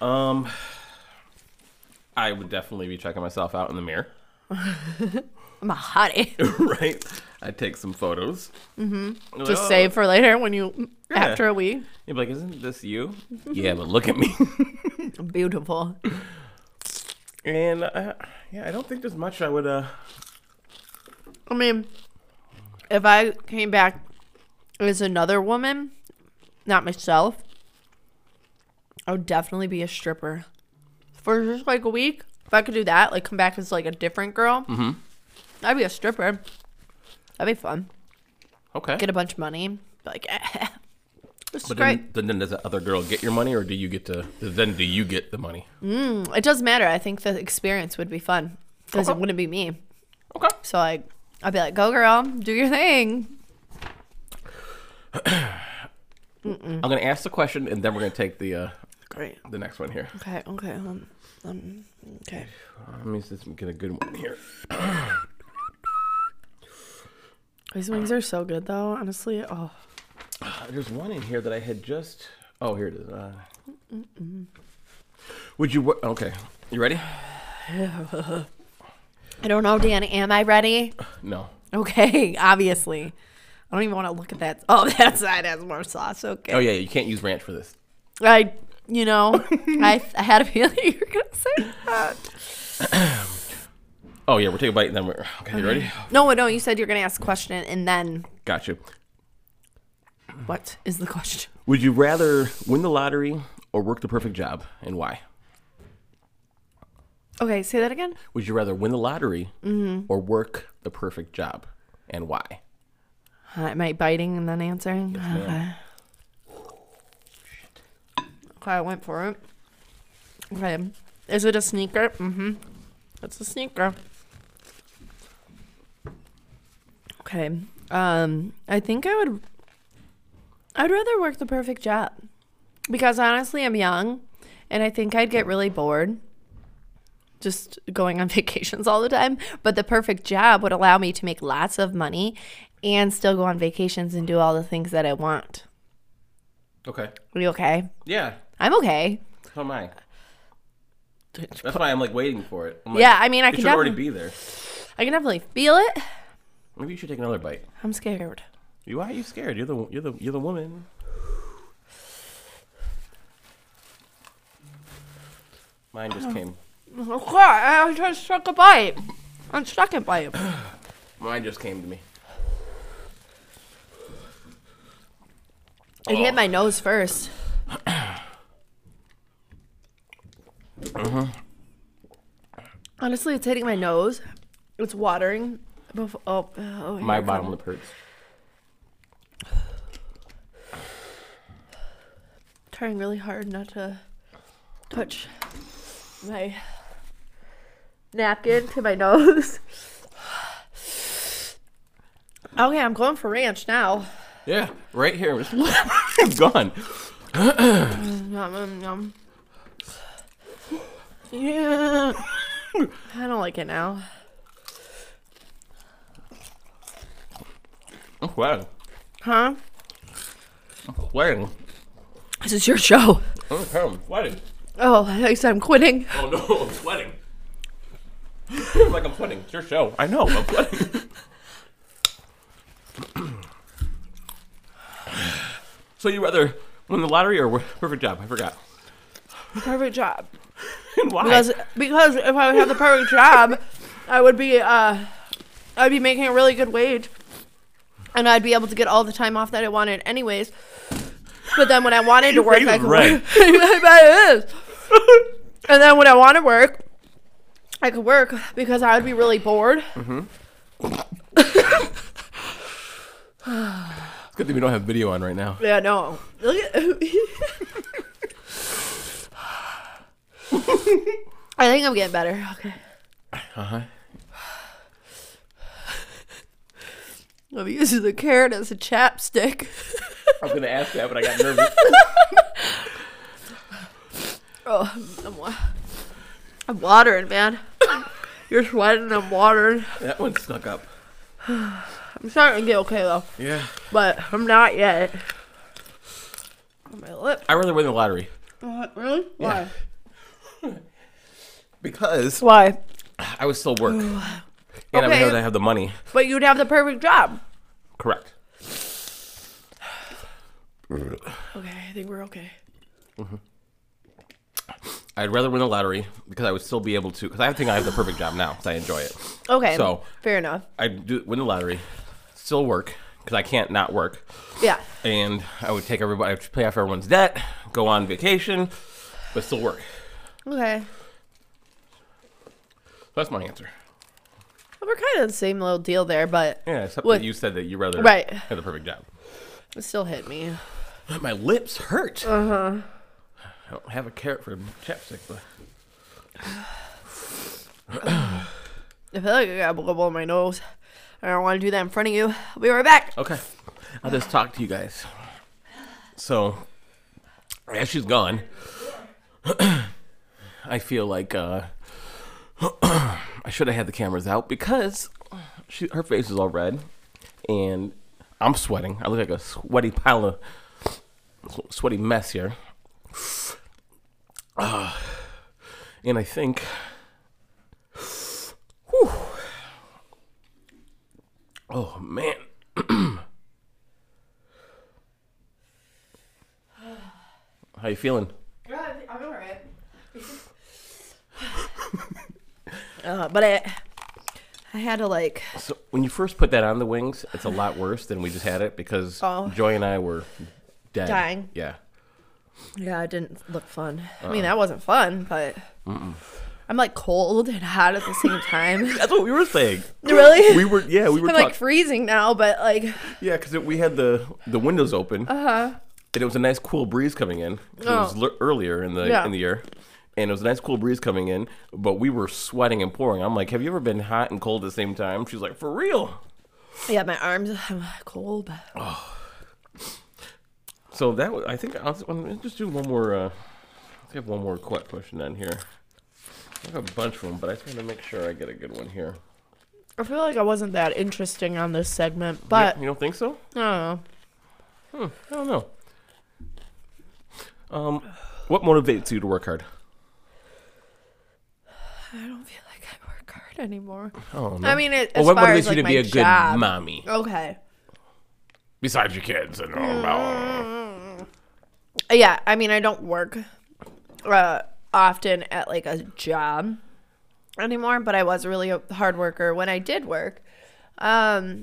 I would definitely be checking myself out in the mirror. I'm a hottie. Right? I'd take some photos. Mm-hmm. Just save for later when after a week. You'd be like, isn't this you? Yeah, but look at me. Beautiful. And I don't think there's much I would. I mean, if I came back as another woman, not myself, I would definitely be a stripper for just like a week. If I could do that, like come back as like a different girl, I'd be a stripper. That'd be fun. Okay. Get a bunch of money. Be like, this is But great. then does the other girl get your money, or do you get the money? It doesn't matter. I think the experience would be fun because it wouldn't be me. Okay. So I'd be like, go girl, do your thing. I'm gonna ask the question, and then we're gonna take the Great. the next one here. Okay. Okay. Okay. Let me just get a good one here. These wings are so good, though. Honestly, oh. There's one in here that I had just. Oh, here it is. Would you? Okay, you ready? I don't know, Dan. Am I ready? No. Okay, obviously. I don't even want to look at that. Oh, that side has more sauce. Okay. Oh yeah, you can't use ranch for this. I had a feeling you were gonna say that. Oh yeah, we're taking a bite and then we're okay. You ready? No. You said you're gonna ask a question and then. Got you. What is the question? Would you rather win the lottery or work the perfect job, and why? Okay, say that again. Would you rather win the lottery or work the perfect job, and why? Am I biting and then answering? Yes, Okay, I went for it. Okay, is it a sneaker? Mm-hmm. It's a sneaker. Okay. I think I'd rather work the perfect job because honestly, I'm young, and I think I'd get really bored just going on vacations all the time. But the perfect job would allow me to make lots of money and still go on vacations and do all the things that I want. Okay. Are you okay? Yeah. I'm okay. So am I. That's why I'm like waiting for it. I'm like, Yeah, I mean, I it can should already be there. I can definitely feel it. Maybe you should take another bite. I'm scared. Why are you scared? You're the woman. Mine just came. Okay, I just took a bite. A second bite. Mine just came to me. It hit my nose first. Honestly, it's hitting my nose. It's watering. My bottom lip hurts. Trying really hard not to touch my napkin to my nose. Okay, I'm going for ranch now. Yeah, right here. It's gone. Yum. Yeah. I don't like it now. I'm sweating. Huh? I'm sweating. This is your show. Okay, I'm sweating. Oh, I said I'm quitting. Oh no, I'm sweating. Like I'm sweating. It's your show. I know, I'm sweating. So you rather win the lottery or work perfect job? I forgot. Perfect job. And why? Because if I would have the perfect job, I would be I'd be making a really good wage, and I'd be able to get all the time off that I wanted anyways. But then when I wanted to work, I could work. I bet it is. And then when I want to work, I could work because I would be really bored. Mm-hmm. It's good that we don't have video on right now. Yeah, no. Look at I think I'm getting better. Okay. Uh-huh. I'm using the carrot as a chapstick. I was gonna ask that, but I got nervous. Oh, I'm watering, man. You're sweating, I'm watering. That one stuck up. I'm starting to get okay, though. Yeah. But I'm not yet. On my lip. I'd rather win the lottery. Really? Yeah. Why? Because Why? I would still work. And I would have to have the money. But you'd have the perfect job. Correct. Okay, I think we're okay. I'd rather win the lottery because I would still be able to, because I think I have the perfect job now because I enjoy it. Okay, So fair enough. I'd win the lottery, still work because I can't not work. Yeah. And I would take everybody, I'd pay off everyone's debt, go on vacation, but still work. Okay. That's my answer. Well, we're kind of the same little deal there, but Yeah, except What- that you said that you rather Right. have the perfect job. it still hit me. My lips hurt. I don't have a carrot for chapstick, but I feel like I got blow on my nose. I don't want to do that in front of you. I'll be right back. okay. I'll just talk to you guys. So, as she's gone, I feel like I should have had the cameras out because her face is all red, and I'm sweating. I look like a sweaty pile of sweaty mess here. And I think, whew, oh man. How you feeling? I'm alright. But I had to like. So when you first put that on the wings, it's a lot worse than we just had it because Joy and I were dead. Dying. Yeah. Yeah, it didn't look fun. I mean, that wasn't fun, but I'm like cold and hot at the same time. That's what we were saying. Really? We were I'm talking. like freezing now, but like. Yeah, because we had the windows open. And it was a nice cool breeze coming in. 'Cause it was earlier in the year. And it was a nice cool breeze coming in, but we were sweating and pouring. I'm like, have you ever been hot and cold at the same time? She's like, for real? Yeah, my arms, I'm cold. So that was, I think I'll just do one more. I have one more question on here. I have a bunch of them, but I just want to make sure I get a good one here. I feel like I wasn't that interesting on this segment, but You don't think so? I don't know. I don't know. What motivates you to work hard? I don't feel like I work hard anymore. Oh no. I mean, as what far motivates as like you to my be a job. good mommy? Okay. Besides your kids and all. Yeah, I mean, I don't work often at like a job anymore, but I was really a hard worker when I did work. But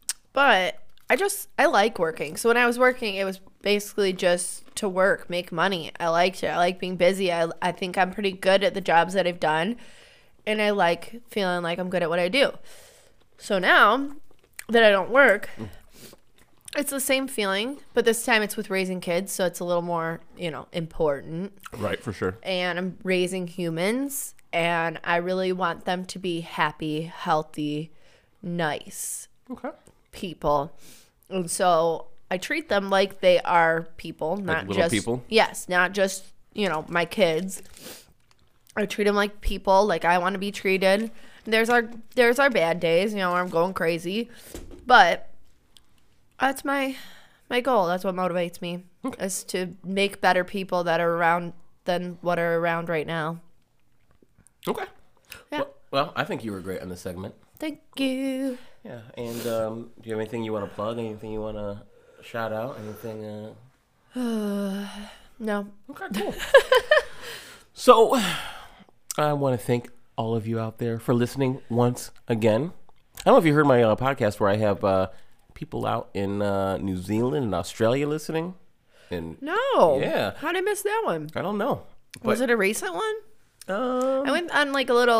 I like working. So when I was working, it was basically just to work, make money. I liked it. I like being busy. I think I'm pretty good at the jobs that I've done, and I like feeling like I'm good at what I do. So now that I don't work, it's the same feeling, but this time it's with raising kids, so it's a little more, important. Right, for sure. And I'm raising humans, and I really want them to be happy, healthy, nice Okay. people. And so I treat them like they are people, not little just people? Yes, not just, my kids. I treat them like people, like I want to be treated. There's our bad days, where I'm going crazy. But that's my goal. That's what motivates me, is to make better people that are around than what are around right now. Okay. Yeah. Well, I think you were great on this segment. Thank you. Yeah. And do you have anything you want to plug? Anything you want to shout out? Anything? No. Okay, cool. So, I want to thank all of you out there for listening once again. I don't know if you heard my podcast where I have people out in New Zealand and Australia listening. And No. Yeah. How did I miss that one? I don't know. Was it a recent one? But, I went on like a little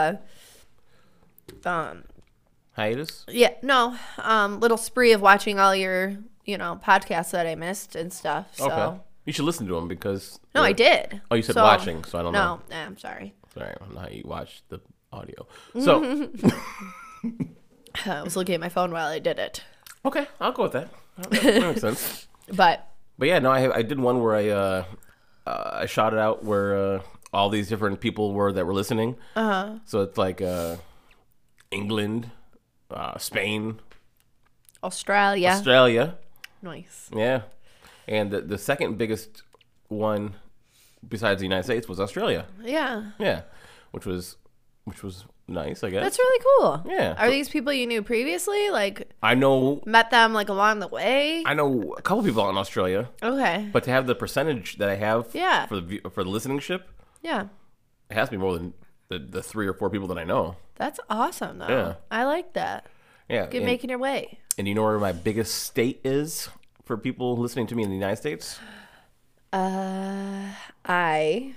hiatus? little spree of watching all your, podcasts that I missed and stuff. So Okay. You should listen to them because... no, I did. Oh, you said watching, so I don't know. No, I'm sorry. Sorry, I don't know how you watch the audio. So, I was looking at my phone while I did it. Okay, I'll go with that. That makes sense. But Yeah, no, I did one where I shot it out where all these different people that were listening. So it's like England, Spain, Australia. Nice. Yeah, and the second biggest one besides the United States was Australia. Yeah. Yeah, which was nice, I guess. That's really cool. Yeah. Are these people you knew previously? Like, I know met them like along the way? a couple people in Australia, Okay. but to have the percentage that I have Yeah. for the listening ship, Yeah. it has to be more than the 3 or 4 people that I know. That's awesome, though. Yeah. I like that. Yeah. Good making your way. And you know where my biggest state is for people listening to me in the United States? I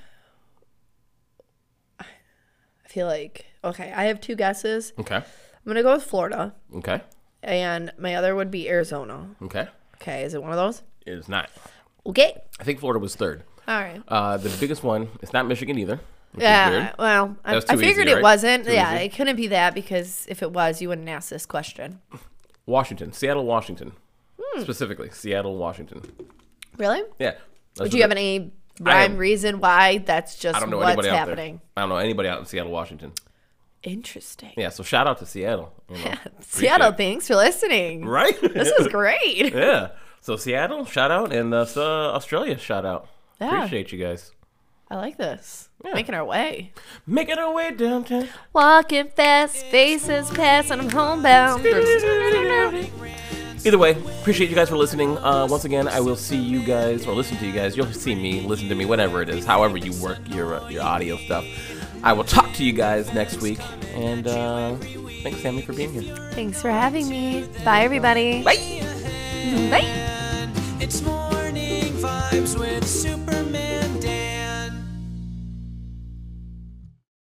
feel like, okay, I have 2 guesses. Okay. I'm going to go with Florida, Okay. and my other would be Arizona. Okay. Okay, is it one of those? It is not. Okay. I think Florida was 3rd. All right. The biggest one, it's not Michigan either. Which is Yeah, weird. well, I That's too figured easy, it right? wasn't. Too Yeah, easy. it couldn't be that because if it was, you wouldn't ask this question. Washington. Seattle, Washington. Specifically, Seattle, Washington. Really? Yeah. Would you have any rhyme reason why that's just I don't know what's anybody out happening? there. I don't know anybody out in Seattle, Washington. Interesting. Yeah, so shout out to Seattle. You know, Seattle, appreciate it. thanks for listening. Right? This is great. Yeah. So Seattle, shout out, and Australia, shout out. Yeah. Appreciate you guys. I like this. Yeah. Making our way. Making our way downtown. Walking fast, faces pass, and I'm homebound. Either way, appreciate you guys for listening. Once again, I will see you guys, or listen to you guys. You'll see me, listen to me, whatever it is, however you work your audio stuff. I will talk to you guys next week. And thanks, Sammy, for being here. Thanks for having me. Bye, everybody. Bye. Bye. It's more